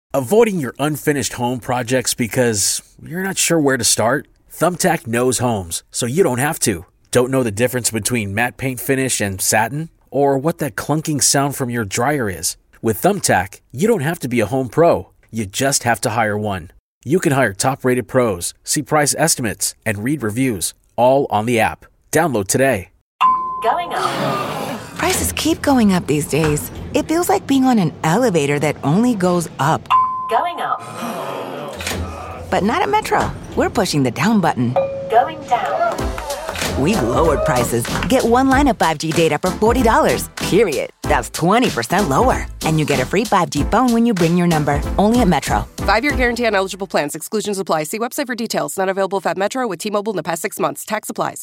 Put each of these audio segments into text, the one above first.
Avoiding your unfinished home projects because you're not sure where to start? Thumbtack knows homes, so you don't have to. Don't know the difference between matte paint finish and satin? Or what that clunking sound from your dryer is? With Thumbtack, you don't have to be a home pro. You just have to hire one. You can hire top-rated pros, see price estimates, and read reviews, all on the app. Download today. Going up. Prices keep going up these days. It feels like being on an elevator that only goes up. Going up. But not at Metro. We're pushing the down button. Going down. We've lowered prices. Get one line of 5G data for $40, period. That's 20% lower. And you get a free 5G phone when you bring your number. Only at Metro. 5-year guarantee on eligible plans. Exclusions apply. See website for details. Not available if at Metro with T-Mobile in the past 6 months. Tax applies.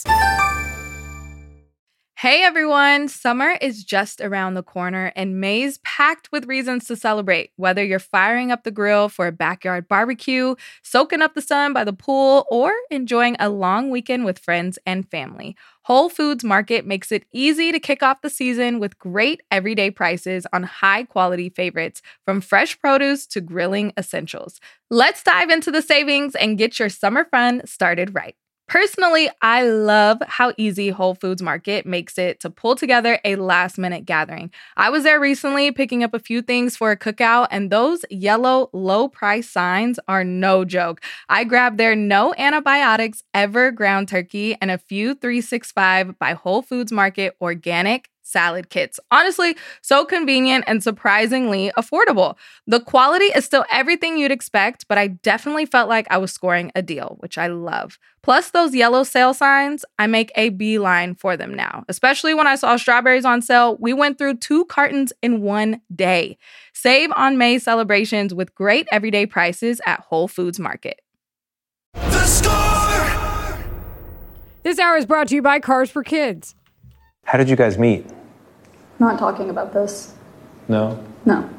Hey everyone, summer is just around the corner and May's packed with reasons to celebrate. Whether you're firing up the grill for a backyard barbecue, soaking up the sun by the pool, or enjoying a long weekend with friends and family, Whole Foods Market makes it easy to kick off the season with great everyday prices on high-quality favorites, from fresh produce to grilling essentials. Let's dive into the savings and get your summer fun started right. Personally, I love how easy Whole Foods Market makes it to pull together a last-minute gathering. I was there recently picking up a few things for a cookout, and those yellow low-price signs are no joke. I grabbed their no antibiotics ever ground turkey and a few 365 by Whole Foods Market organic salad kits. Honestly, so convenient and surprisingly affordable. The quality is still everything you'd expect, but I definitely felt like I was scoring a deal, which I love. Plus those yellow sale signs, I make a beeline for them now. Especially when I saw strawberries on sale, we went through 2 cartons in one day. Save on May celebrations with great everyday prices at Whole Foods Market. The Score! This hour is brought to you by Cars for Kids. How did you guys meet? Not talking about this. No? No.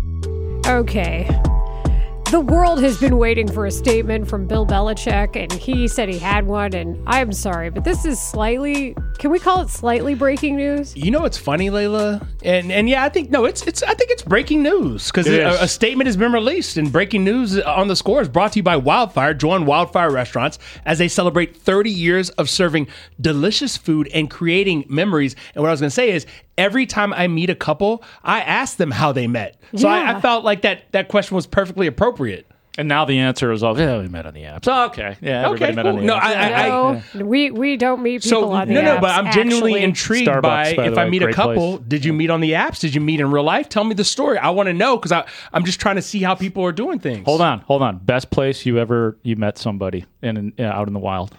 Okay. The world has been waiting for a statement from Bill Belichick, and he said he had one, and I'm sorry, but this is slightly, can we call it slightly breaking news? You know what's funny, Layla? And yeah, I think it's breaking news, because a statement has been released, and breaking news on The Score is brought to you by Wildfire. Join Wildfire Restaurants as they celebrate 30 years of serving delicious food and creating memories. And what I was going to say is, every time I meet a couple, I ask them how they met. So I felt like that question was perfectly appropriate. And now the answer is, we met on the apps. Oh, okay. Yeah, everybody met on the apps. No, we don't meet people on the apps. No, but I'm genuinely intrigued Starbucks, by by if the I way, meet a great couple, place. did you meet on the apps? Did you meet in real life? Tell me the story. I want to know, because I'm just trying to see how people are doing things. Hold on. Best place you met somebody out in the wild.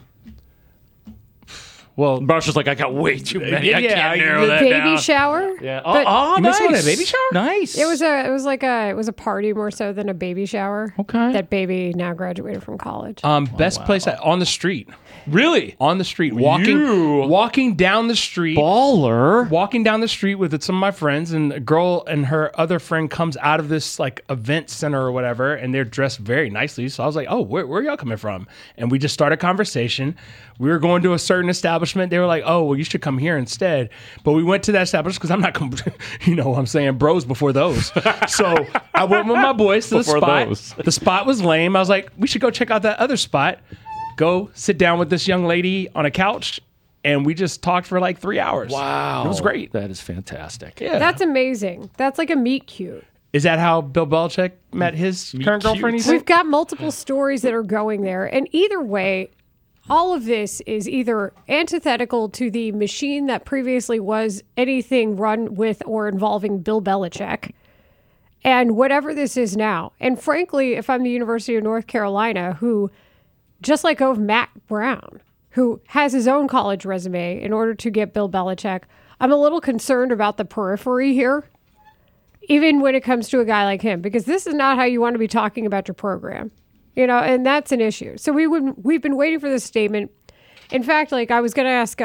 Well, Brock's just like, I got way too many. I can't narrow that down. Baby shower? Yeah. You missed one at a baby shower? Nice. It was a party more so than a baby shower. Okay. That baby now graduated from college. Best place on the street. Really? On the street. Walking down the street. Baller. Walking down the street with some of my friends, and a girl and her other friend comes out of this like event center or whatever, and they're dressed very nicely. So I was like, oh, where y'all coming from? And we just started a conversation. We were going to a certain establishment. They were like, oh, well, you should come here instead. But we went to that establishment because I'm not, what I'm saying, bros before those. So I went with my boys to the spot. The spot was lame. I was like, we should go check out that other spot. Go sit down with this young lady on a couch, and we just talked for like 3 hours. Wow. It was great. That is fantastic. Yeah. That's amazing. That's like a meet cute. Is that how Bill Belichick met his current girlfriend? We've got multiple stories that are going there, and either way, all of this is either antithetical to the machine that previously was anything run with or involving Bill Belichick, and whatever this is now. And frankly, if I'm the University of North Carolina, who, just like of Matt Brown, who has his own college resume in order to get Bill Belichick, I'm a little concerned about the periphery here, even when it comes to a guy like him, because this is not how you want to be talking about your program. And that's an issue. So we've been waiting for this statement. In fact, like I was going to ask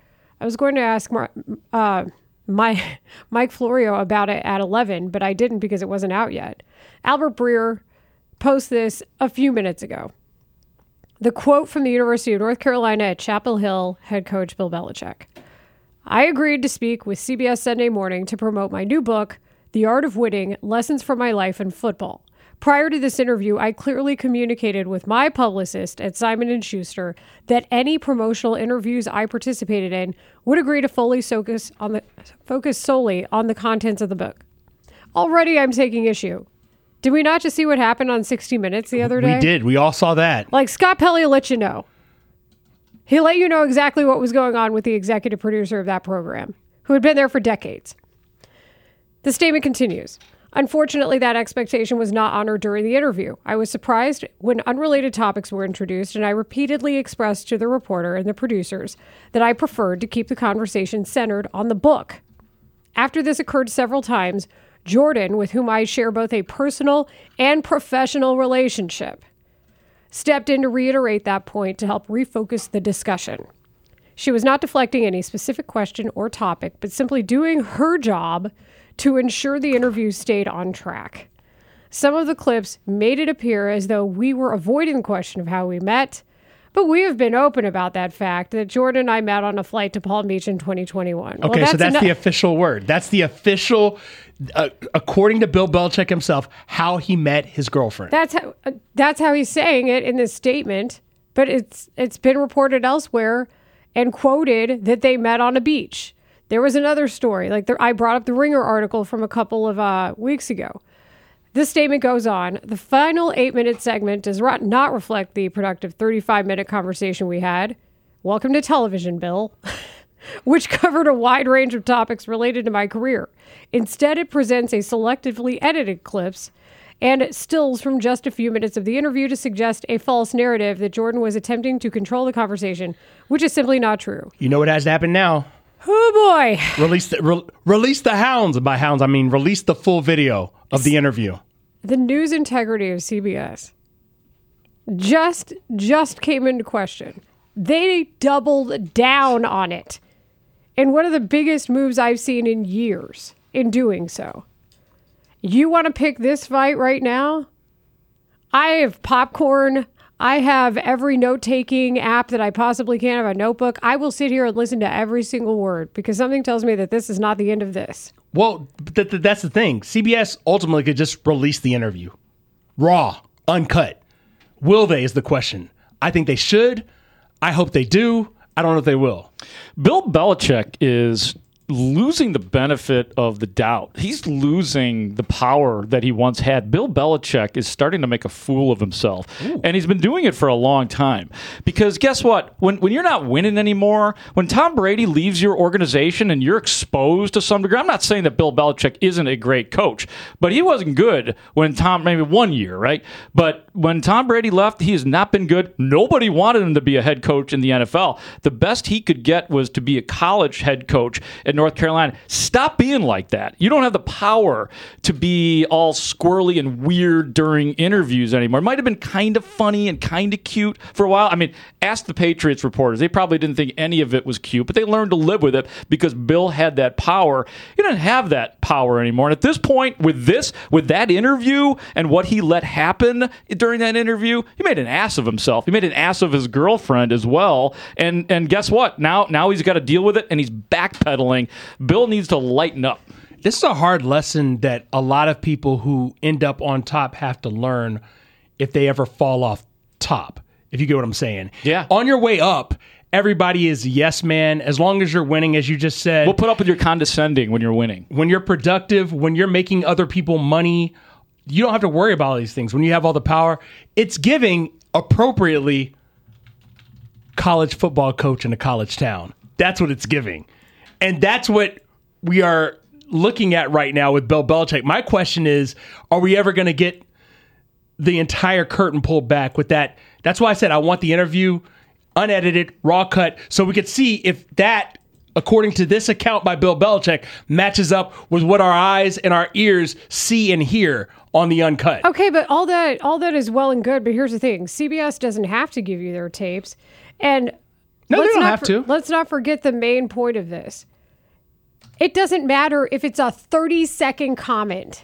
Mike Florio about it at 11, but I didn't because it wasn't out yet. Albert Breer posted this a few minutes ago. The quote from the University of North Carolina at Chapel Hill head coach Bill Belichick. I agreed to speak with CBS Sunday Morning to promote my new book, The Art of Winning: Lessons from My Life in Football. Prior to this interview, I clearly communicated with my publicist at Simon & Schuster that any promotional interviews I participated in would agree to fully focus solely on the contents of the book. Already I'm taking issue. Did we not just see what happened on 60 Minutes the other day? We did. We all saw that. Like, Scott Pelley will let you know. He let you know exactly what was going on with the executive producer of that program, who had been there for decades. The statement continues. Unfortunately, that expectation was not honored during the interview. I was surprised when unrelated topics were introduced, and I repeatedly expressed to the reporter and the producers that I preferred to keep the conversation centered on the book. After this occurred several times, Jordan, with whom I share both a personal and professional relationship, stepped in to reiterate that point to help refocus the discussion. She was not deflecting any specific question or topic, but simply doing her job to ensure the interview stayed on track. Some of the clips made it appear as though we were avoiding the question of how we met, but we have been open about that fact that Jordan and I met on a flight to Palm Beach in 2021. Okay, so that's the official word. That's the official, according to Bill Belichick himself, how he met his girlfriend. That's how he's saying it in this statement, but it's been reported elsewhere and quoted that they met on a beach. There was another story, I brought up the Ringer article from a couple of weeks ago. This statement goes on. The final 8-minute segment does not reflect the productive 35-minute conversation we had. Welcome to television, Bill. Which covered a wide range of topics related to my career. Instead, it presents a selectively edited clips and stills from just a few minutes of the interview to suggest a false narrative that Jordan was attempting to control the conversation, which is simply not true. You know what has to happen now? Oh, boy. Release the hounds. And by hounds, I mean release the full video of the interview. The news integrity of CBS just came into question. They doubled down on it. And one of the biggest moves I've seen in years in doing so. You want to pick this fight right now? I have popcorn. I have every note-taking app that I possibly can. I have a notebook. I will sit here and listen to every single word because something tells me that this is not the end of this. Well, that's the thing. CBS ultimately could just release the interview. Raw, uncut. Will they is the question. I think they should. I hope they do. I don't know if they will. Bill Belichick is losing the benefit of the doubt. He's losing the power that he once had. Bill Belichick is starting to make a fool of himself. Ooh. And he's been doing it for a long time. Because guess what? When you're not winning anymore, when Tom Brady leaves your organization and you're exposed to some degree, I'm not saying that Bill Belichick isn't a great coach, but he wasn't good when maybe 1 year, right? But when Tom Brady left, he has not been good. Nobody wanted him to be a head coach in the NFL. The best he could get was to be a college head coach at North Carolina. Stop being like that. You don't have the power to be all squirrely and weird during interviews anymore. It might have been kind of funny and kind of cute for a while. I mean, ask the Patriots reporters. They probably didn't think any of it was cute, but they learned to live with it because Bill had that power. He didn't have that power anymore. And at this point, with that interview and what he let happen during that interview, he made an ass of himself. He made an ass of his girlfriend as well. And guess what? Now he's got to deal with it, and he's backpedaling. Bill needs to lighten up. This is a hard lesson that a lot of people who end up on top have to learn if they ever fall off top, if you get what I'm saying. Yeah. On your way up, everybody is yes man. As long as you're winning, as you just said. We'll put up with your condescending when you're winning. When you're productive, when you're making other people money, you don't have to worry about all these things. When you have all the power, it's giving appropriately college football coach in a college town. That's what it's giving. And that's what we are looking at right now with Bill Belichick. My question is, are we ever going to get the entire curtain pulled back with that? That's why I said I want the interview unedited, raw cut, so we could see if that, according to this account by Bill Belichick, matches up with what our eyes and our ears see and hear on the uncut. Okay, but all that is well and good, but here's the thing. CBS doesn't have to give you their tapes. And no, they don't have to. Let's not forget the main point of this. It doesn't matter if it's a 30-second comment.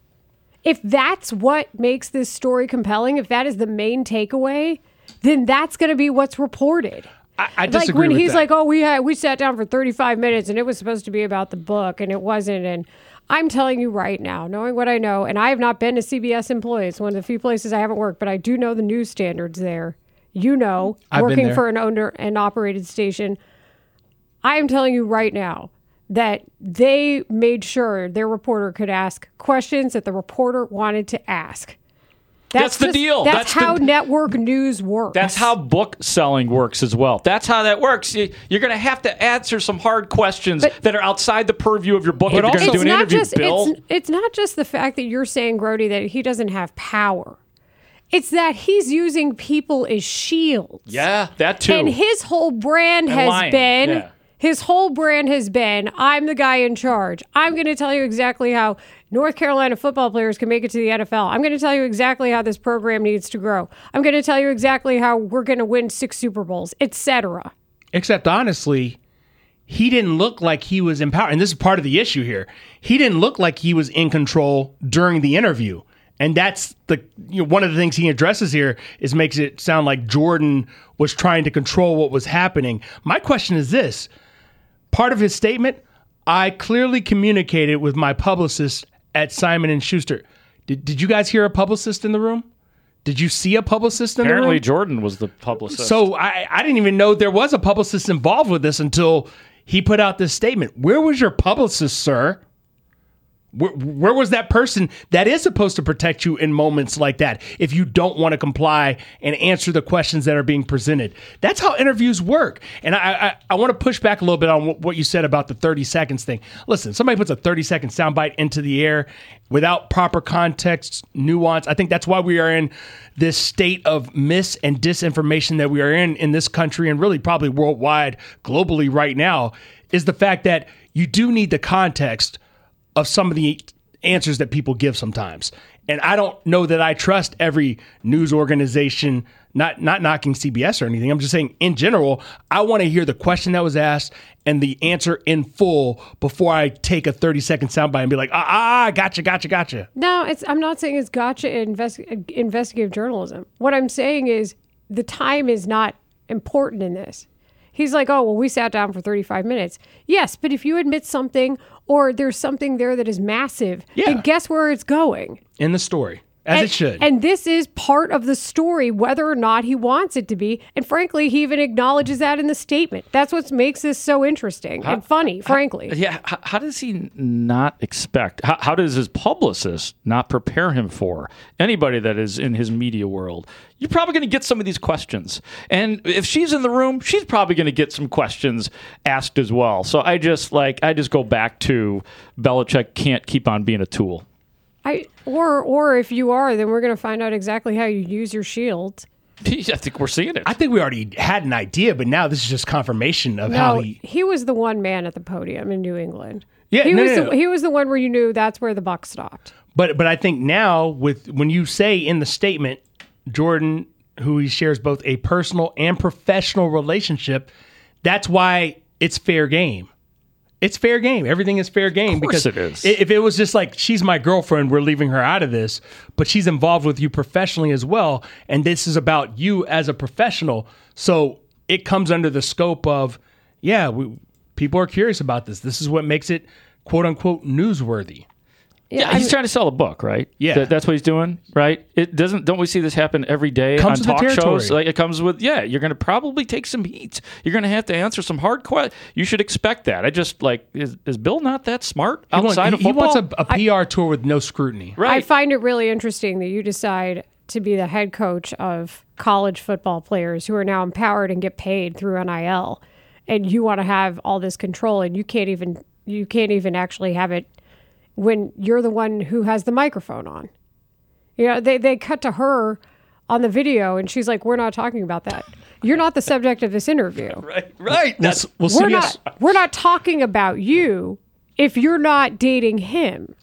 If that's what makes this story compelling, if that is the main takeaway, then that's going to be what's reported. I disagree like when with he's that. like, oh, we sat down for 35 minutes and it was supposed to be about the book and it wasn't. And I'm telling you right now, knowing what I know, and I have not been a CBS employee. It's one of the few places I haven't worked, but I do know the news standards there. You know, I've been working there. for an owned and operated station. I am telling you right now that they made sure their reporter could ask questions that the reporter wanted to ask. That's the deal. That's how network news works. That's how book selling works as well. That's how that works. You're going to have to answer some hard questions that are outside the purview of your book if you're going to do an interview, Bill. It's not just the fact that you're saying, Grody, that he doesn't have power. It's that he's using people as shields. Yeah, that too. And his whole brand has been... His whole brand has been, I'm the guy in charge. I'm going to tell you exactly how North Carolina football players can make it to the NFL. I'm going to tell you exactly how this program needs to grow. I'm going to tell you exactly how we're going to win 6 Super Bowls, etc. Except, honestly, he didn't look like he was empowered. And this is part of the issue here. He didn't look like he was in control during the interview. And that's one of the things he addresses here is makes it sound like Jordan was trying to control what was happening. My question is this. Part of his statement, I clearly communicated with my publicist at Simon & Schuster. Did you guys hear a publicist in the room? Did you see a publicist in the room? Apparently Jordan was the publicist. So I didn't even know there was a publicist involved with this until he put out this statement. Where was your publicist, sir? Where was that person that is supposed to protect you in moments like that if you don't want to comply and answer the questions that are being presented? That's how interviews work. And I want to push back a little bit on what you said about the 30 seconds thing. Listen, somebody puts a 30-second soundbite into the air without proper context, nuance. I think that's why we are in this state of mis and disinformation that we are in this country and really probably worldwide, globally right now, is the fact that you do need the context of some of the answers that people give sometimes. And I don't know that I trust every news organization, not knocking CBS or anything. I'm just saying in general, I want to hear the question that was asked and the answer in full before I take a 30-second soundbite and be like, gotcha. No, I'm not saying it's gotcha investigative journalism. What I'm saying is the time is not important in this. He's like, oh, well, we sat down for 35 minutes. Yes, but if you admit something or there's something there that is massive, then guess where it's going? In the story, as it should. And this is part of the story, whether or not he wants it to be. And frankly, he even acknowledges that in the statement. That's what makes this so interesting and funny, frankly. How does he not expect? How does his publicist not prepare him for anybody that is in his media world? You're probably going to get some of these questions. And if she's in the room, she's probably going to get some questions asked as well. So I just go back to Belichick can't keep on being a tool. Or if you are, then we're going to find out exactly how you use your shield. I think we're seeing it. I think we already had an idea, but now this is just confirmation of how he was the one man at the podium in New England. Yeah, he was the one where you knew that's where the buck stopped. But I think now when you say in the statement, Jordan, who he shares both a personal and professional relationship, that's why it's fair game. It's fair game. Everything is fair game. Of course because it is. If it was just like, she's my girlfriend, we're leaving her out of this, but she's involved with you professionally as well, and this is about you as a professional. So it comes under the scope of, people are curious about this. This is what makes it, quote unquote, newsworthy. Yeah, he's trying to sell a book, right? Yeah, that's what he's doing, right? It doesn't. Don't we see this happen every day on talk shows? Like it comes with, you're going to probably take some heat. You're going to have to answer some hard questions. You should expect that. I just is Bill not that smart outside of football? He wants a PR tour with no scrutiny. Right. I find it really interesting that you decide to be the head coach of college football players who are now empowered and get paid through NIL, and you want to have all this control, and you can't even actually have it when you're the one who has the microphone on. You know, they cut to her on the video and she's like, we're not talking about that. You're not the subject of this interview. Right. We're not talking about you if you're not dating him.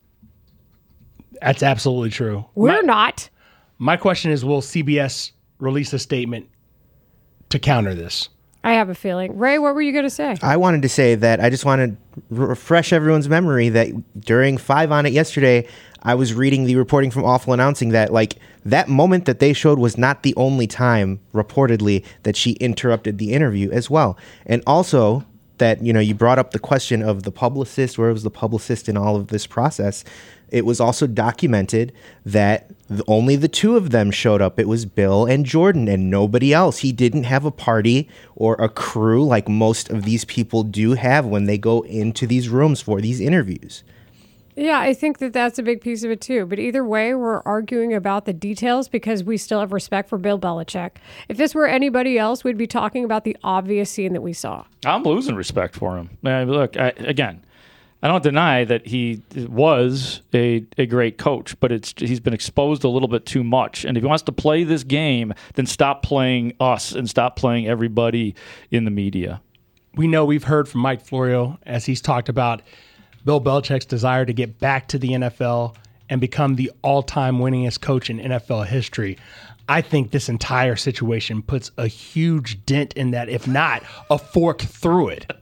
That's absolutely true. We're not. My question is, will CBS release a statement to counter this? I have a feeling. Ray, what were you going to say? I wanted to say that I just wanted to refresh everyone's memory that during 5 on It yesterday, I was reading the reporting from Awful announcing that that moment that they showed was not the only time reportedly that she interrupted the interview as well. And also that, you brought up the question of the publicist. Where was the publicist in all of this process? It was also documented that only the two of them showed up. It was Bill and Jordan and nobody else. He didn't have a party or a crew like most of these people do have when they go into these rooms for these interviews. Yeah, I think that that's a big piece of it too. But either way, we're arguing about the details because we still have respect for Bill Belichick. If this were anybody else, we'd be talking about the obvious scene that we saw. I'm losing respect for him. Look, again, I don't deny that he was a great coach, but he's been exposed a little bit too much. And if he wants to play this game, then stop playing us and stop playing everybody in the media. We've heard from Mike Florio as he's talked about Bill Belichick's desire to get back to the NFL and become the all-time winningest coach in NFL history. I think this entire situation puts a huge dent in that, if not a fork through it.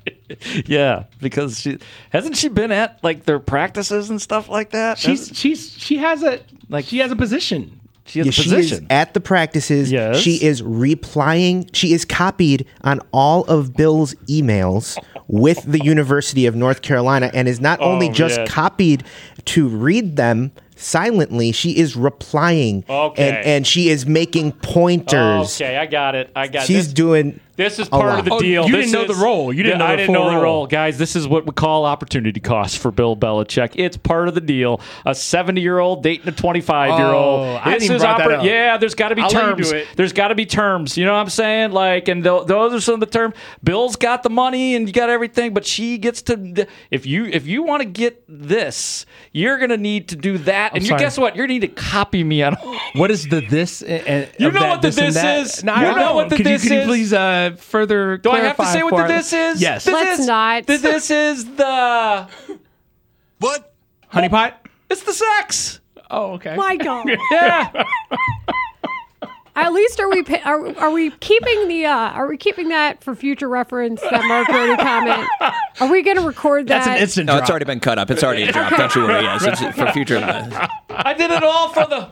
Yeah, because hasn't she been at like their practices and stuff like that? She has a position. She has a position. She is at the practices. Yes. She is replying. She is copied on all of Bill's emails with the University of North Carolina and is not only just copied to read them silently, she is replying. Okay. And she is making pointers. Okay, I got it. She's doing... This is part of the deal. You didn't know the role. You didn't know the I didn't know the role. Guys, this is what we call opportunity cost for Bill Belichick. It's part of the deal. A 70-year-old dating a 25-year-old. I didn't even brought that up. Yeah, there's got to be I'll let terms. you do it. There's got to be terms. You know what I'm saying? Like, and those are some of the terms. Bill's got the money and you got everything, but she gets to... If you want to get this, you're going to need to do that. And guess what? You're going to need to copy me on... What is the this? You know what the this is? No, you know what the this is? Could you please further... Do I have to say what the this is? Yes. Let's not. The this is the... What? Honey pot? It's the sex. Oh, okay. My God. Yeah. At least are we keeping that for future reference? That Mark Brody comment. Are we going to record that? That's an instant No, drop. it's already been cut up. It's already a drop. Don't you worry. Yes, it's for future. I did it all for the...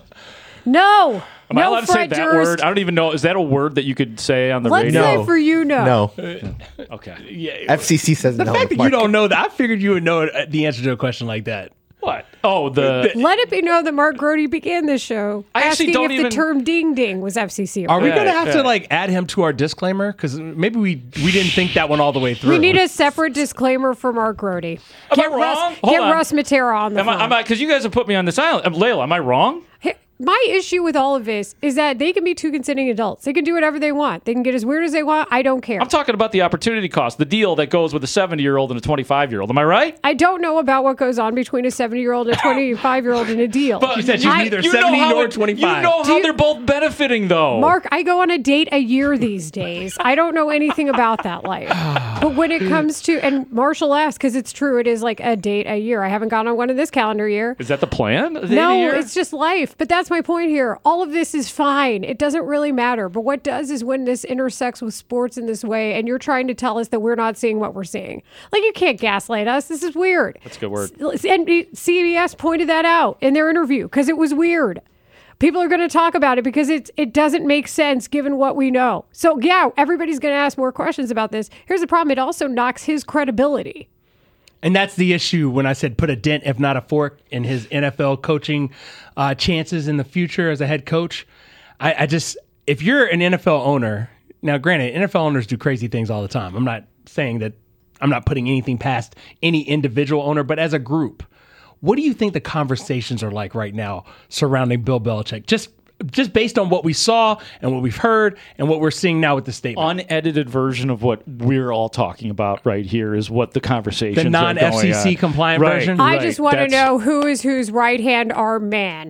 No. Am I allowed to say that word? I don't even know. Is that a word that you could say on the Let's radio? say for you, no. Okay. Yeah. FCC says The no. fact that you don't know that, I figured you would know the answer to a question like that. What? Oh, Let it be known that Mark Grody began this show asking if the term ding ding was FCC. Are we going to have to add him to our disclaimer? Because maybe we didn't think that one all the way through. We need a separate disclaimer for Mark Grody. Am I wrong? Get Russ Matera on the phone. Because you guys have put me on this island. Layla, am I wrong? My issue with all of this is that they can be two consenting adults. They can do whatever they want. They can get as weird as they want. I don't care. I'm talking about the opportunity cost, the deal that goes with a 70-year-old and a 25-year-old. Am I right? I don't know about what goes on between a 70-year-old and a 25-year-old in a deal. But she said she's neither 70 nor 25. You know how they're both benefiting, though. Mark, I go on a date a year these days. I don't know anything about that life. But when it comes to, and Marshall asked, because it's true, it is like a date a year. I haven't gone on one in this calendar year. Is that the plan? No, it's just life. But that's my point here. All of this is fine. It doesn't really matter. But what does is when this intersects with sports in this way, and you're trying to tell us that we're not seeing what we're seeing. Like, you can't gaslight us. This is weird. That's a good word. And CBS pointed that out in their interview because it was weird. People are going to talk about it because it doesn't make sense given what we know. So, yeah, everybody's going to ask more questions about this. Here's the problem. It also knocks his credibility. And that's the issue when I said put a dent, if not a fork, in his NFL coaching chances in the future as a head coach. I just, if you're an NFL owner, now granted, NFL owners do crazy things all the time. I'm not saying that, I'm not putting anything past any individual owner, but as a group, what do you think the conversations are like right now surrounding Bill Belichick? Just based on what we saw and what we've heard and what we're seeing now with the statement. Unedited version of what we're all talking about right here is what the conversations the non-FCC compliant version? I just want to know who is whose right-hand arm man.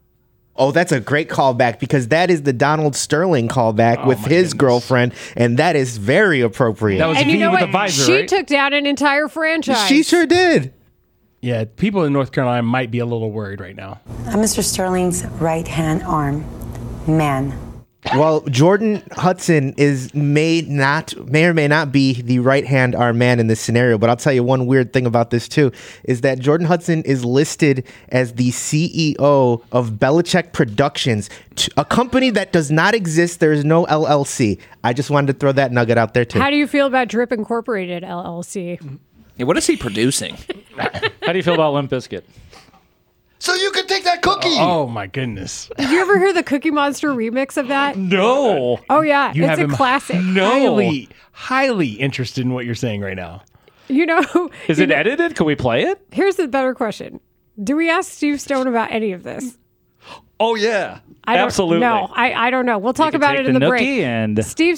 Oh, that's a great callback because that is the Donald Sterling callback with his girlfriend, and that is very appropriate. That was and V you know with what? the visor, She right? took down an entire franchise. She sure did. Yeah, people in North Carolina might be a little worried right now. I'm Mr. Sterling's right-hand arm man. Well, Jordan Hudson may or may not be the right-hand arm man in this scenario, but I'll tell you one weird thing about this too, is that Jordan Hudson is listed as the CEO of Belichick Productions, a company that does not exist. There is no LLC. I just wanted to throw that nugget out there too. How do you feel about Drip Incorporated LLC? Yeah, what is he producing? How do you feel about Limp Bizkit? So you can take that cookie. Oh my goodness. Did you ever hear the Cookie Monster remix of that? No. Oh yeah, You it's have a him classic. highly interested in what you're saying right now. You know, Is it edited? Can we play it? Here's the better question: do we ask Steve Stone about any of this? Oh yeah, I don't, absolutely. No, I don't know. We'll talk can about take it in the the break. nookie and- Steve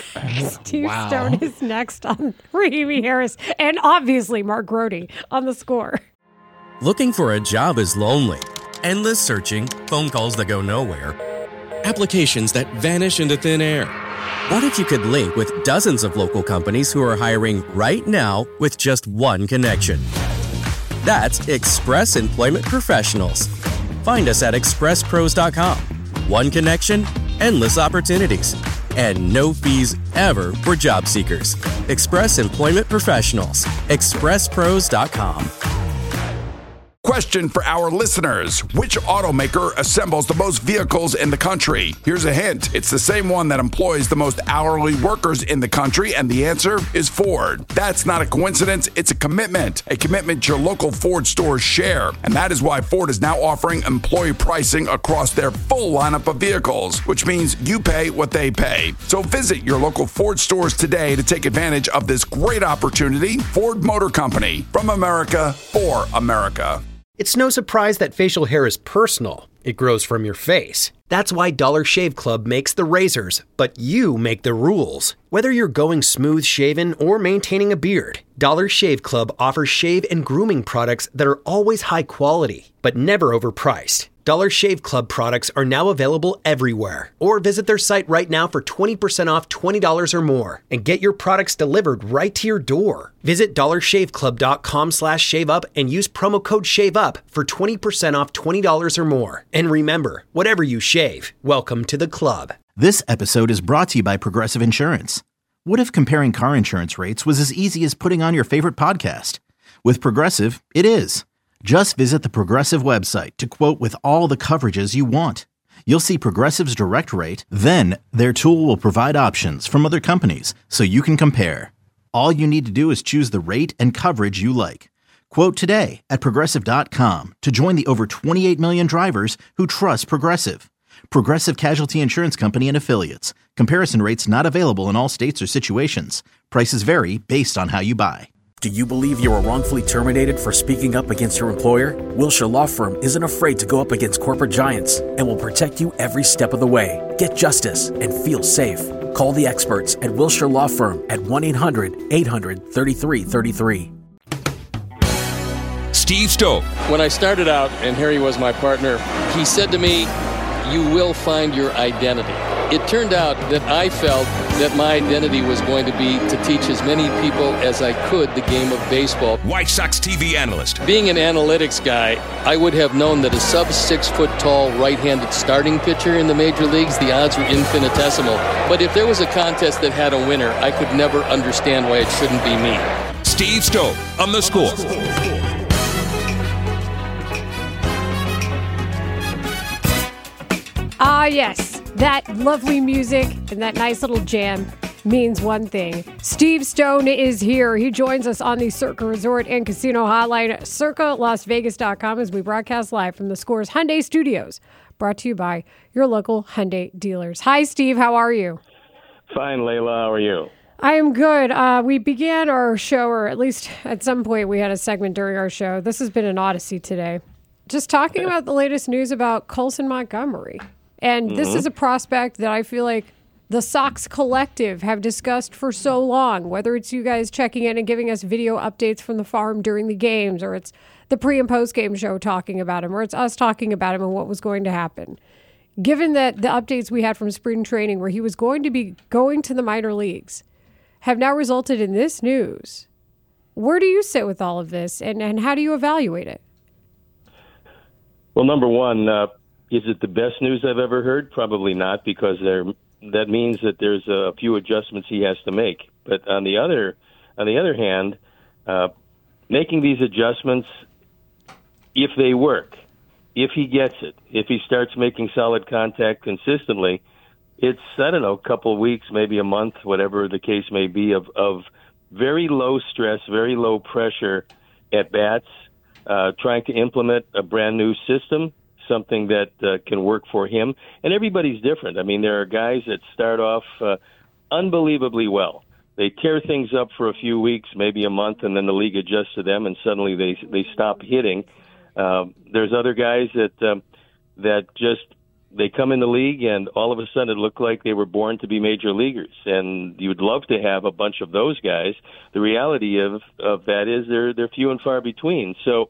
Stone is next on Raheem Harris and obviously Mark Grody on The Score. Looking for a job is lonely. Endless searching, phone calls that go nowhere, applications that vanish into thin air. What if you could link with dozens of local companies who are hiring right now with just one connection? That's Express Employment Professionals. Find us at expresspros.com. One connection, endless opportunities, and no fees ever for job seekers. Express Employment Professionals. expresspros.com. Question for our listeners. Which automaker assembles the most vehicles in the country? Here's a hint. It's the same one that employs the most hourly workers in the country, and the answer is Ford. That's not a coincidence. It's a commitment your local Ford stores share. And that is why Ford is now offering employee pricing across their full lineup of vehicles, which means you pay what they pay. So visit your local Ford stores today to take advantage of this great opportunity. Ford Motor Company, from America for America. It's no surprise that facial hair is personal. It grows from your face. That's why Dollar Shave Club makes the razors, but you make the rules. Whether you're going smooth shaven or maintaining a beard, Dollar Shave Club offers shave and grooming products that are always high quality, but never overpriced. Dollar Shave Club products are now available everywhere. Or visit their site right now for 20% off $20 or more and get your products delivered right to your door. Visit dollarshaveclub.com/shaveup and use promo code SHAVEUP for 20% off $20 or more. And remember, whatever you shave, welcome to the club. This episode is brought to you by Progressive Insurance. What if comparing car insurance rates was as easy as putting on your favorite podcast? With Progressive, it is. Just visit the Progressive website to quote with all the coverages you want. You'll see Progressive's direct rate, then their tool will provide options from other companies so you can compare. All you need to do is choose the rate and coverage you like. Quote today at Progressive.com to join the over 28 million drivers who trust Progressive. Progressive Casualty Insurance Company and Affiliates. Comparison rates not available in all states or situations. Prices vary based on how you buy. Do you believe you were wrongfully terminated for speaking up against your employer? Wilshire Law Firm isn't afraid to go up against corporate giants and will protect you every step of the way. Get justice and feel safe. Call the experts at Wilshire Law Firm at 1-800-800-3333. Steve Stowe. When I started out and Harry was my partner, he said to me, "You will find your identity." It turned out that I felt that my identity was going to be to teach as many people as I could the game of baseball. White Sox TV analyst. Being an analytics guy, I would have known that a sub-6-foot-tall right-handed starting pitcher in the major leagues, the odds were infinitesimal. But if there was a contest that had a winner, I could never understand why it shouldn't be me. Steve Stowe on The Score. Ah, yes. That lovely music and that nice little jam means one thing. Steve Stone is here. He joins us on the Circa Resort and Casino Hotline, circalasvegas.com, as we broadcast live from the Scores Hyundai Studios, brought to you by your local Hyundai dealers. Hi, Steve. How are you? Fine, Layla. How are you? I am good. We began our show, or at least at some point we had a segment during our show. This has been an odyssey today. Just talking about the latest news about Colson Montgomery. And this is a prospect that I feel like the Sox Collective have discussed for so long, whether it's you guys checking in and giving us video updates from the farm during the games, or it's the pre- and post-game show talking about him, or it's us talking about him and what was going to happen. Given that the updates we had from spring training where he was going to be going to the minor leagues have now resulted in this news, where do you sit with all of this, and how do you evaluate it? Well, number one, Is it the best news I've ever heard? Probably not, because that means that there's a few adjustments he has to make. But on the other hand, making these adjustments, if they work, if he gets it, if he starts making solid contact consistently, it's, I don't know, a couple of weeks, maybe a month, whatever the case may be, of very low stress, very low pressure at bats, trying to implement a brand new system, something that can work for him. And everybody's different. I mean, there are guys that start off unbelievably well. They tear things up for a few weeks, maybe a month, and then the league adjusts to them, and suddenly they stop hitting. There's other guys that just, they come in the league and all of a sudden it looked like they were born to be major leaguers. And you'd love to have a bunch of those guys. The reality of that is they're few and far between. So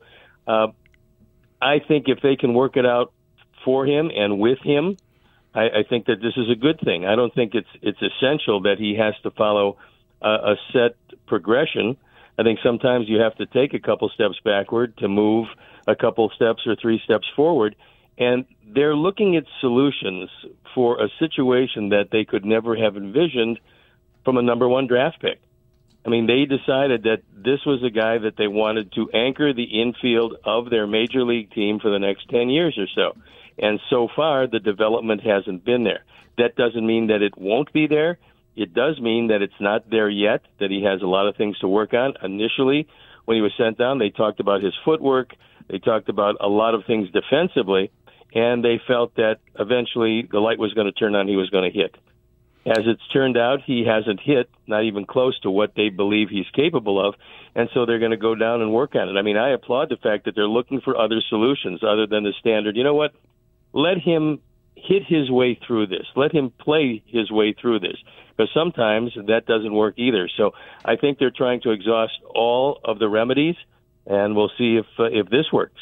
I think if they can work it out for him and with him, I think that this is a good thing. I don't think it's essential that he has to follow a set progression. I think sometimes you have to take a couple steps backward to move a couple steps or 3 steps forward. And they're looking at solutions for a situation that they could never have envisioned from a number 1 draft pick. I mean, they decided that this was a guy that they wanted to anchor the infield of their major league team for the next 10 years or so. And so far, the development hasn't been there. That doesn't mean that it won't be there. It does mean that it's not there yet, that he has a lot of things to work on. Initially, when he was sent down, they talked about his footwork. They talked about a lot of things defensively, and they felt that eventually the light was going to turn on, he was going to hit. As it's turned out, he hasn't hit, not even close to what they believe he's capable of, and so they're going to go down and work on it. I mean, I applaud the fact that they're looking for other solutions other than the standard. You know what? Let him hit his way through this. Let him play his way through this, because sometimes that doesn't work either. So I think they're trying to exhaust all of the remedies, and we'll see if this works.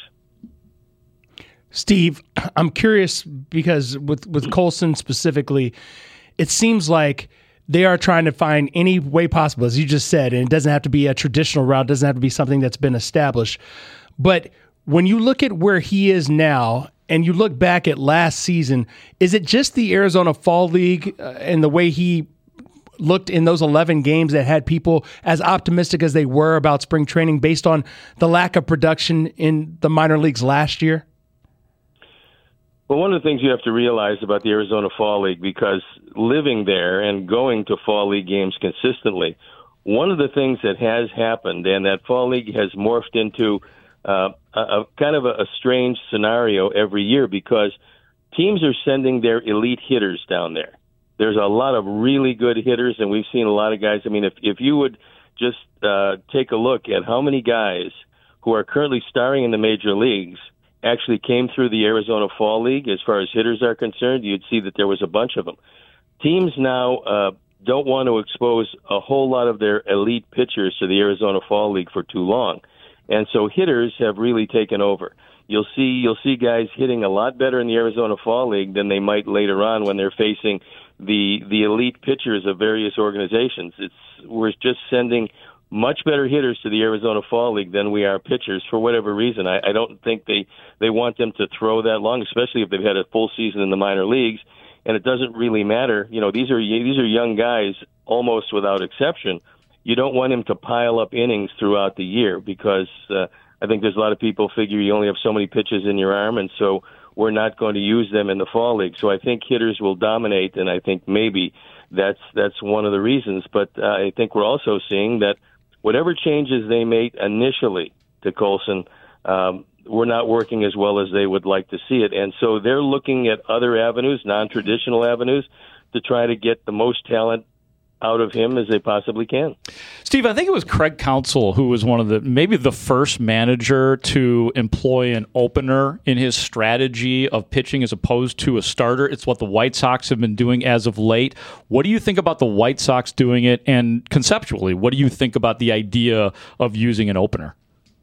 Steve, I'm curious because with Colson specifically, it seems like they are trying to find any way possible, as you just said, and it doesn't have to be a traditional route, doesn't have to be something that's been established. But when you look at where he is now and you look back at last season, is it just the Arizona Fall League and the way he looked in those 11 games that had people as optimistic as they were about spring training based on the lack of production in the minor leagues last year? Well, one of the things you have to realize about the Arizona Fall League, because living there and going to Fall League games consistently, one of the things that has happened, and that Fall League has morphed into a kind of a strange scenario every year, because teams are sending their elite hitters down there. There's a lot of really good hitters, and we've seen a lot of guys. I mean, if you would just take a look at how many guys who are currently starring in the major leagues actually came through the Arizona Fall League, as far as hitters are concerned, you'd see that there was a bunch of them. Teams now don't want to expose a whole lot of their elite pitchers to the Arizona Fall League for too long. And so hitters have really taken over. You'll see guys hitting a lot better in the Arizona Fall League than they might later on when they're facing the elite pitchers of various organizations. We're just sending much better hitters to the Arizona Fall League than we are pitchers for whatever reason. I don't think they want them to throw that long, especially if they've had a full season in the minor leagues. And it doesn't really matter. You know, these are young guys almost without exception. You don't want him to pile up innings throughout the year, because I think there's a lot of people figure you only have so many pitches in your arm, and so we're not going to use them in the Fall League. So I think hitters will dominate, and I think maybe that's one of the reasons. But I think we're also seeing that whatever changes they made initially to Colson were not working as well as they would like to see it. And so they're looking at other avenues, non-traditional avenues, to try to get the most talent out of him as they possibly can. Steve, I think it was Craig Counsell who was maybe the first manager to employ an opener in his strategy of pitching as opposed to a starter. It's what the White Sox have been doing as of late. What do you think about the White Sox doing it? And conceptually, what do you think about the idea of using an opener?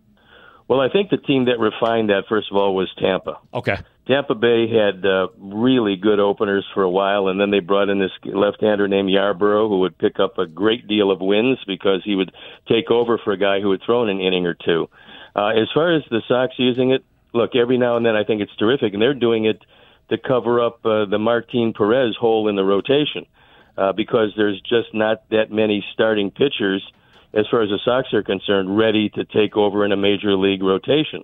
Well, I think the team that refined that, first of all, was Tampa. Okay. Tampa Bay had really good openers for a while, and then they brought in this left-hander named Yarborough, who would pick up a great deal of wins because he would take over for a guy who had thrown an inning or two. As far as the Sox using it, look, every now and then I think it's terrific, and they're doing it to cover up the Martin Perez hole in the rotation because there's just not that many starting pitchers, as far as the Sox are concerned, ready to take over in a major league rotation.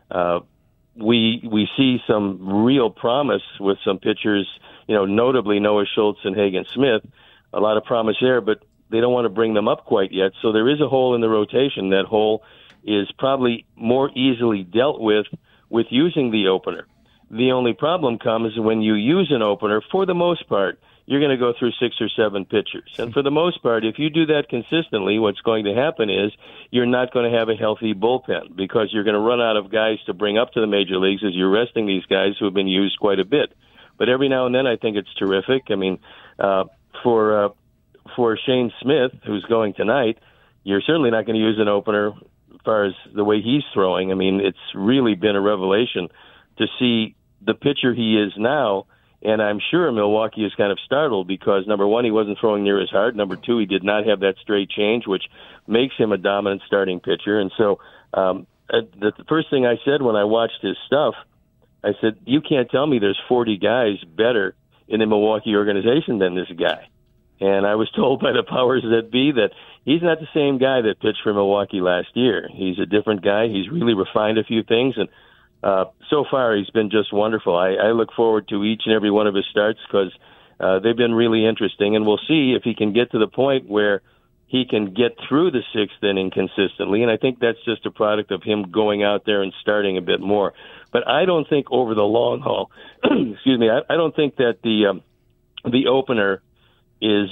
We see some real promise with some pitchers, notably Noah Schultz and Hagen Smith. A lot of promise there, but they don't want to bring them up quite yet. So there is a hole in the rotation. That hole is probably more easily dealt with using the opener. The only problem comes when you use an opener. For the most part, you're going to go through 6 or 7 pitchers. And for the most part, if you do that consistently, what's going to happen is you're not going to have a healthy bullpen because you're going to run out of guys to bring up to the major leagues as you're resting these guys who have been used quite a bit. But every now and then, I think it's terrific. I mean, for Shane Smith, who's going tonight, you're certainly not going to use an opener as far as the way he's throwing. I mean, it's really been a revelation to see the pitcher he is now. And I'm sure Milwaukee is kind of startled because, number one, he wasn't throwing near as hard. Number two, he did not have that straight change, which makes him a dominant starting pitcher. And so the first thing I said when I watched his stuff, I said, you can't tell me there's 40 guys better in the Milwaukee organization than this guy. And I was told by the powers that be that he's not the same guy that pitched for Milwaukee last year. He's a different guy. He's really refined a few things, and so far, he's been just wonderful. I look forward to each and every one of his starts because they've been really interesting, and we'll see if he can get to the point where he can get through the 6th inning consistently, and I think that's just a product of him going out there and starting a bit more. But I don't think over the long haul, excuse me, I don't think that the opener is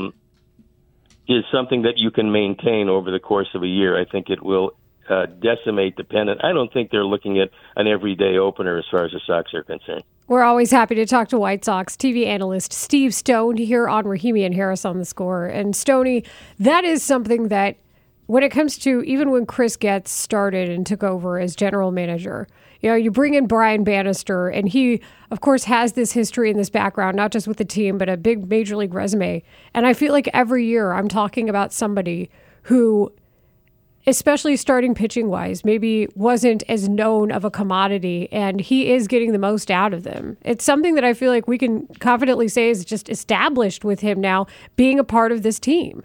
something that you can maintain over the course of a year. I think it will decimate the pennant. I don't think they're looking at an everyday opener as far as the Sox are concerned. We're always happy to talk to White Sox TV analyst Steve Stone here on Rahimi and Harris on the Score. And Stoney, that is something that when it comes to even when Chris Getz started and took over as general manager, you bring in Brian Bannister, and he, of course, has this history and this background, not just with the team, but a big major league resume. And I feel like every year I'm talking about somebody who, especially starting pitching wise, maybe wasn't as known of a commodity, and he is getting the most out of them. It's something that I feel like we can confidently say is just established with him now being a part of this team.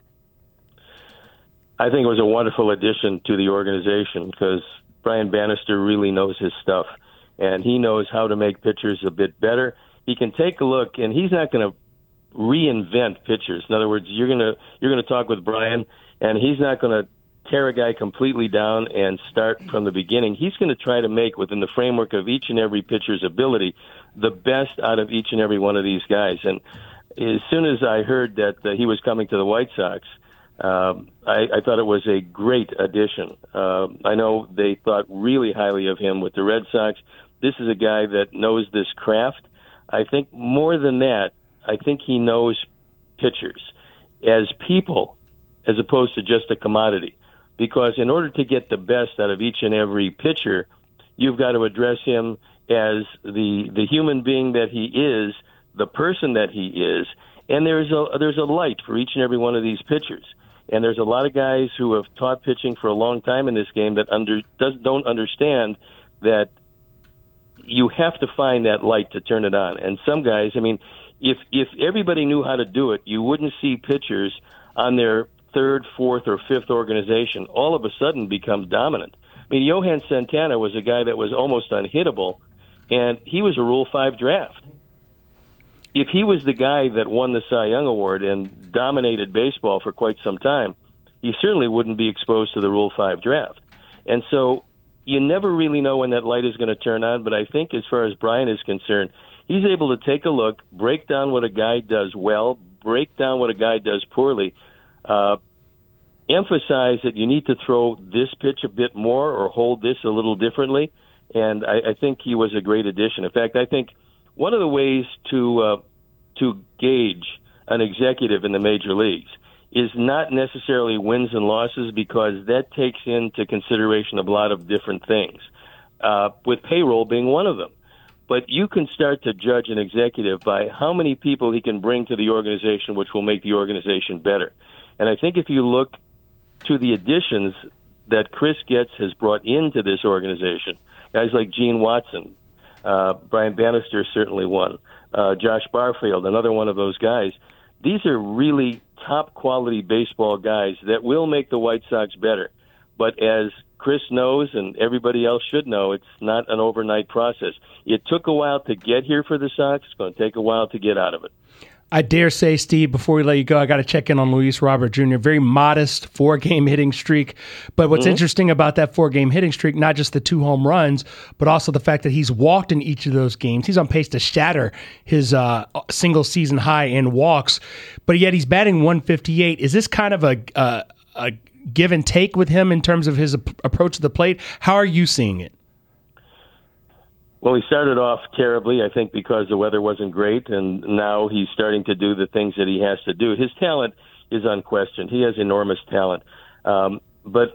I think it was a wonderful addition to the organization because Brian Bannister really knows his stuff, and he knows how to make pitchers a bit better. He can take a look, and he's not going to reinvent pitchers. In other words, you're going to talk with Brian, and he's not going to tear a guy completely down and start from the beginning. He's going to try to make, within the framework of each and every pitcher's ability, the best out of each and every one of these guys. And as soon as I heard that he was coming to the White Sox, I thought it was a great addition. I know they thought really highly of him with the Red Sox. This is a guy that knows this craft. I think more than that, I think he knows pitchers as people as opposed to just a commodity. Because in order to get the best out of each and every pitcher, you've got to address him as the human being that he is, the person that he is, and there's a light for each and every one of these pitchers. And there's a lot of guys who have taught pitching for a long time in this game that don't understand that you have to find that light to turn it on. And some guys, I mean, if everybody knew how to do it, you wouldn't see pitchers on their third, fourth, or fifth organization all of a sudden become dominant. I mean, Johan Santana was a guy that was almost unhittable, and he was a Rule 5 draft. If he was the guy that won the Cy Young Award and dominated baseball for quite some time, he certainly wouldn't be exposed to the Rule 5 draft. And so you never really know when that light is going to turn on, but I think as far as Brian is concerned, he's able to take a look, break down what a guy does well, break down what a guy does poorly, emphasize that you need to throw this pitch a bit more or hold this a little differently, and I think he was a great addition. In fact, I think one of the ways to gauge an executive in the major leagues is not necessarily wins and losses, because that takes into consideration a lot of different things, with payroll being one of them. But you can start to judge an executive by how many people he can bring to the organization, which will make the organization better. And I think if you look to the additions that Chris Getz has brought into this organization, guys like Gene Watson, Brian Bannister is certainly one. Josh Barfield, another one of those guys. These are really top-quality baseball guys that will make the White Sox better. But as Chris knows and everybody else should know, it's not an overnight process. It took a while to get here for the Sox. It's going to take a while to get out of it. I dare say, Steve, before we let you go, I got to check in on Luis Robert Jr. Very modest 4-game hitting streak. But what's interesting about that 4-game hitting streak, not just the 2 home runs, but also the fact that he's walked in each of those games. He's on pace to shatter his single season high in walks, but yet he's batting 158. Is this kind of a give and take with him in terms of his approach to the plate? How are you seeing it? Well, he started off terribly, I think, because the weather wasn't great, and now he's starting to do the things that he has to do. His talent is unquestioned. He has enormous talent. But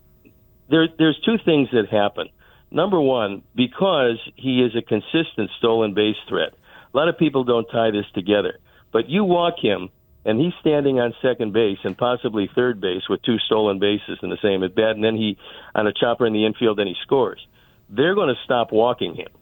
there's 2 things that happen. Number one, because he is a consistent stolen base threat. A lot of people don't tie this together. But you walk him, and he's standing on second base and possibly third base with 2 stolen bases in the same at bat, and then he on a chopper in the infield, and he scores. They're going to stop walking him.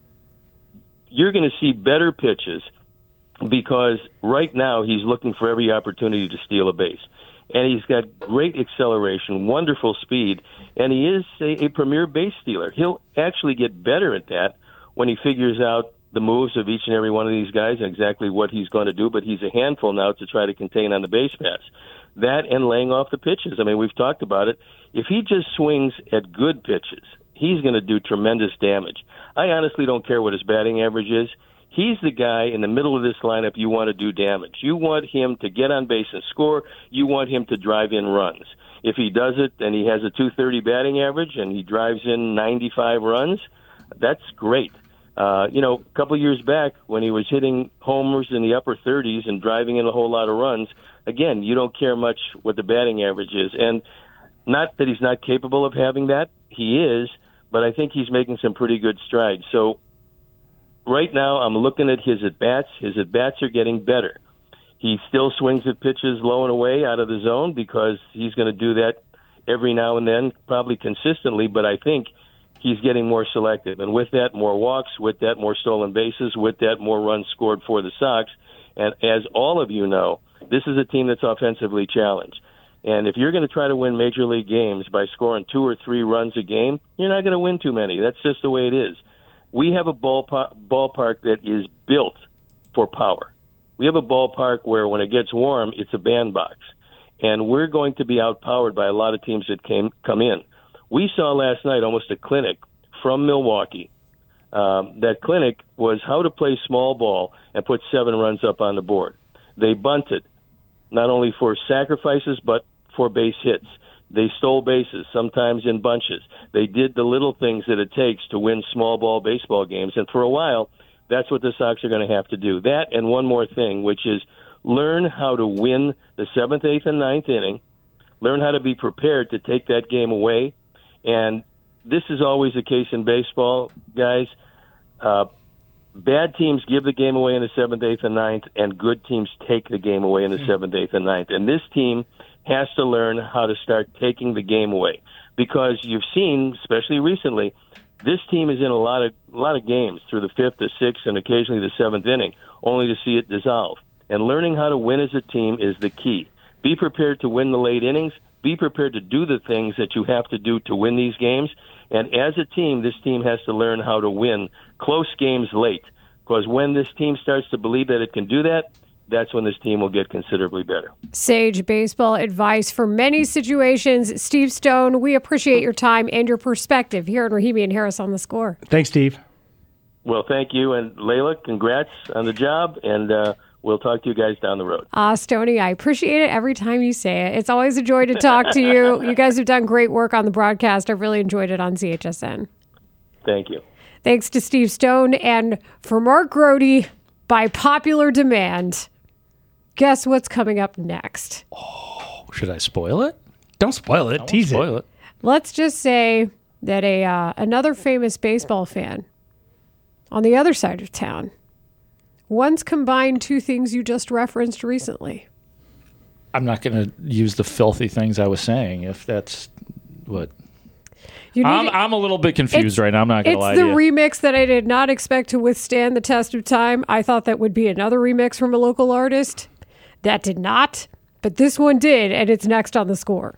You're going to see better pitches because right now he's looking for every opportunity to steal a base. And he's got great acceleration, wonderful speed, and he is a premier base stealer. He'll actually get better at that when he figures out the moves of each and every one of these guys and exactly what he's going to do, but he's a handful now to try to contain on the base paths. That and laying off the pitches. I mean, we've talked about it. If he just swings at good pitches, he's going to do tremendous damage. I honestly don't care what his batting average is. He's the guy in the middle of this lineup you want to do damage. You want him to get on base and score. You want him to drive in runs. If he does it and he has a 230 batting average and he drives in 95 runs, that's great. A couple of years back when he was hitting homers in the upper 30s and driving in a whole lot of runs, again, you don't care much what the batting average is. And not that he's not capable of having that. He is. But I think he's making some pretty good strides. So right now I'm looking at his at-bats. His at-bats are getting better. He still swings at pitches low and away out of the zone because he's going to do that every now and then, probably consistently, but I think he's getting more selective. And with that, more walks. With that, more stolen bases. With that, more runs scored for the Sox. And as all of you know, this is a team that's offensively challenged. And if you're going to try to win Major League games by scoring 2 or 3 runs a game, you're not going to win too many. That's just the way it is. We have a ballpark that is built for power. We have a ballpark where when it gets warm, it's a bandbox. And we're going to be outpowered by a lot of teams that come in. We saw last night almost a clinic from Milwaukee. That clinic was how to play small ball and put 7 runs up on the board. They bunted, not only for sacrifices, but for base hits. They stole bases, sometimes in bunches. They did the little things that it takes to win small ball baseball games. And for a while, that's what the Sox are going to have to do. That and one more thing, which is learn how to win the 7th, 8th, and 9th inning. Learn how to be prepared to take that game away. And this is always the case in baseball, guys. Bad teams give the game away in the 7th, 8th, and 9th, and good teams take the game away in the 7th, 8th, and 9th. And this team has to learn how to start taking the game away, because you've seen, especially recently, this team is in a lot of games through the 5th, the 6th, and occasionally the 7th inning, only to see it dissolve. And learning how to win as a team is the key. Be prepared to win the late innings. Be prepared to do the things that you have to do to win these games. And as a team, this team has to learn how to win close games late, because when this team starts to believe that it can do that, that's when this team will get considerably better. Sage baseball advice for many situations. Steve Stone, we appreciate your time and your perspective here on Rahimi and Harris on The Score. Thanks, Steve. Well, thank you. And Layla, congrats on the job. And we'll talk to you guys down the road. Stoney, I appreciate it every time you say it. It's always a joy to talk to you. You guys have done great work on the broadcast. I really enjoyed it on CHSN. Thank you. Thanks to Steve Stone. And for Mark Grody, by popular demand, guess what's coming up next? Oh, should I spoil it? Don't spoil it. Tease it. Let's just say that another famous baseball fan on the other side of town once combined 2 things you just referenced recently. I'm not going to use the filthy things I was saying, if that's what. I'm a little bit confused right now. I'm not going to lie It's to the you. remix that I did not expect to withstand the test of time. I thought that would be another remix from a local artist. That did not, but this one did, and it's next on the score.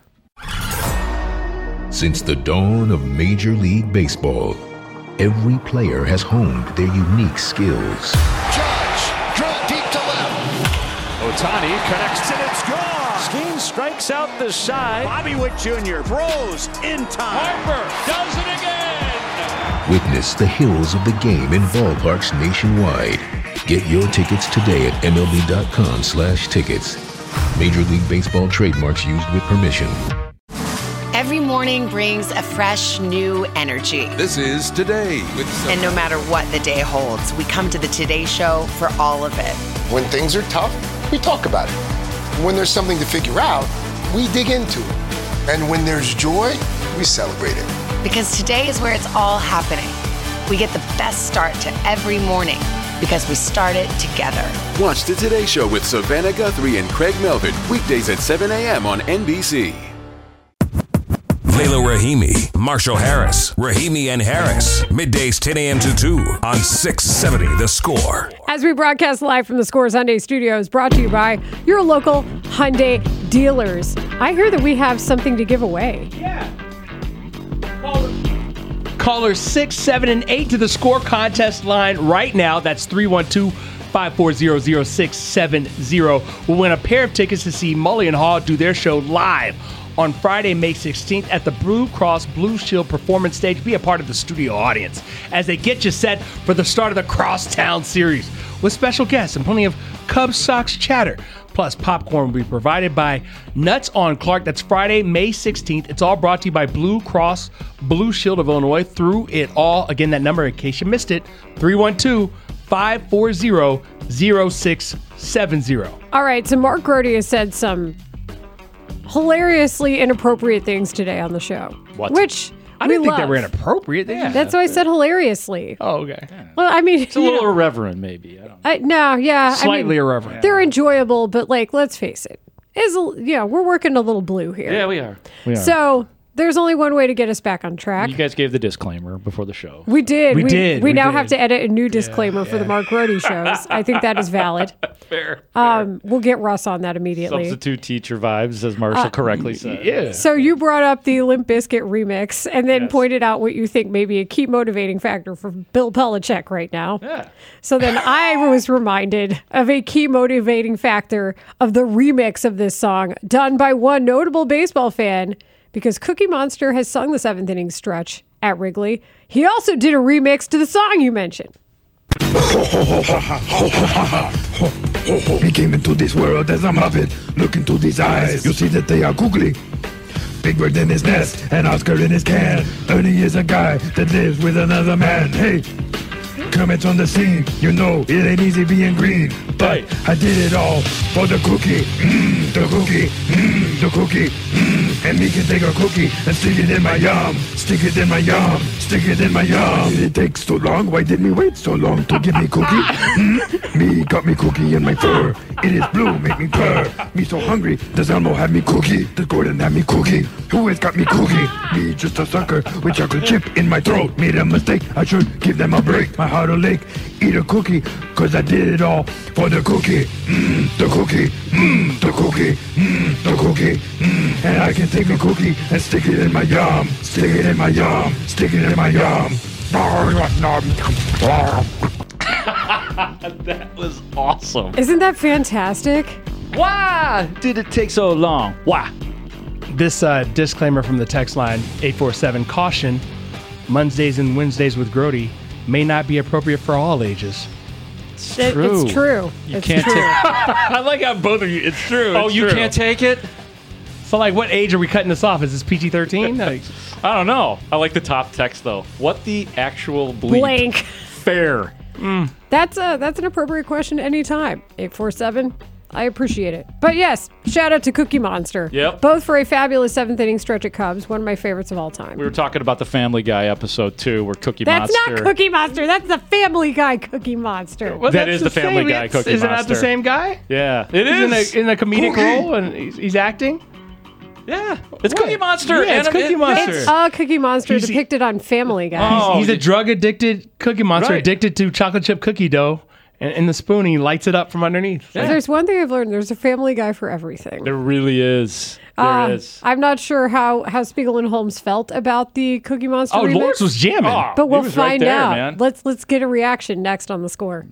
Since the dawn of Major League Baseball, every player has honed their unique skills. Judge, draw deep to left. Ohtani connects and it's gone. Skeen strikes out the side. Bobby Witt Jr. throws in time. Harper does it again. Witness the heroes of the game in ballparks nationwide. Get your tickets today at MLB.com/tickets. Major League Baseball trademarks used with permission. Every morning brings a fresh, new energy. This is Today with And no matter what the day holds, we come to the Today Show for all of it. When things are tough, we talk about it. When there's something to figure out, we dig into it. And when there's joy, we celebrate it. Because today is where it's all happening. We get the best start to every morning because we start it together. Watch the Today Show with Savannah Guthrie and Craig Melvin, weekdays at 7 a.m. on NBC. Layla Rahimi, Marshall Harris, Rahimi and Harris. Middays 10 a.m. to 2 on 670 The Score. As we broadcast live from the Scores Hyundai Studios, brought to you by your local Hyundai dealers. I hear that we have something to give away. Yeah. Caller 6, 7, and 8 to the Score contest line right now. That's 312-540-0670. We'll win a pair of tickets to see Mully and Hall do their show live on Friday, May 16th at the Blue Cross Blue Shield Performance Stage. Be a part of the studio audience as they get you set for the start of the Crosstown Series with special guests and plenty of Cubs Sox chatter. Plus, popcorn will be provided by Nuts on Clark. That's Friday, May 16th. It's all brought to you by Blue Cross Blue Shield of Illinois. Through it all. Again, that number, in case you missed it, 312-540-0670. All right, so Mark Grody has said some hilariously inappropriate things today on the show. What? Which I we didn't think love. they were inappropriate. That's why I said hilariously. Oh, okay. Well, I mean, It's a little irreverent, maybe. I don't know. no, yeah, Slightly irreverent. They're enjoyable, but like, let's face it, we're working a little blue here. Yeah, we are. So there's only one way to get us back on track. You guys gave the disclaimer before the show. We did. We now did. have to edit a new disclaimer for the Mark Grody shows. I think that is valid. Fair. We'll get Russ on that immediately. Substitute teacher vibes, as Marshall correctly said. Yeah. So you brought up the Limp Bizkit remix and then pointed out what you think may be a key motivating factor for Bill Belichick right now. Yeah. So then I was reminded of a key motivating factor of the remix of this song done by one notable baseball fan, because Cookie Monster has sung the 7th inning stretch at Wrigley. He also did a remix to the song you mentioned. He came into this world as a muppet. Look into these eyes, you see that they are googly. Big bird in his nest, an Oscar in his can. Ernie is a guy that lives with another man. Hey, Kermit's on the scene. You know it ain't easy being green, but I did it all for the cookie. The cookie, the cookie. And me can take a cookie and stick it in my yum. Stick it in my yum. Stick it in my yum. Did it take so long? Why did me wait so long to give me cookie? Me got me cookie in my fur. It is blue, make me purr. Me so hungry, does Elmo have me cookie? Does Gordon have me cookie? Who has got me cookie? Me just a sucker with chocolate chip in my throat. Made a mistake, I should give them a break. My heart will ache, eat a cookie, cause I did it all for the cookie. The cookie, the cookie, the cookie. And I can take a cookie and stick it in my yum. Stick it in my yum. Stick it in my yum. That was awesome. Isn't that fantastic? Why did it take so long? Why? This disclaimer from the text line 847, caution, Mondays and Wednesdays with Grody may not be appropriate for all ages. It's true. You It's can't true. take. I like how both of you, it's true. Oh, you can't take it? So like, what age are we cutting this off? Is this PG-13? Like, I don't know. I like the top text though. What the actual bleep? Blank. Fair. That's an appropriate question anytime. 847. I appreciate it. But yes, shout out to Cookie Monster. Yep. Both for a fabulous 7th inning stretch at Cubs, one of my favorites of all time. We were talking about the Family Guy episode too, where Cookie That's Monster. not Cookie Monster. That's the Family Guy Cookie Monster. well, That that's is the Family Guy Cookie Is it Monster. not the same guy? Yeah, it He's is in a comedic role and he's acting. Yeah, it's Cookie Monster. Yeah, it's Cookie Monster. It's a Cookie Monster depicted on Family Guy. He's a drug-addicted Cookie Monster, addicted to chocolate chip cookie dough. And in the spoon, he lights it up from underneath. If there's one thing I've learned, there's a Family Guy for everything. There really is. There is. I'm not sure how Spiegel and Holmes felt about the Cookie Monster remix. Lawrence was jamming. But we'll was right find there, out. man. Let's get a reaction next on The Score.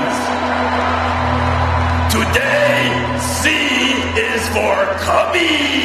Today, C is for Cubby.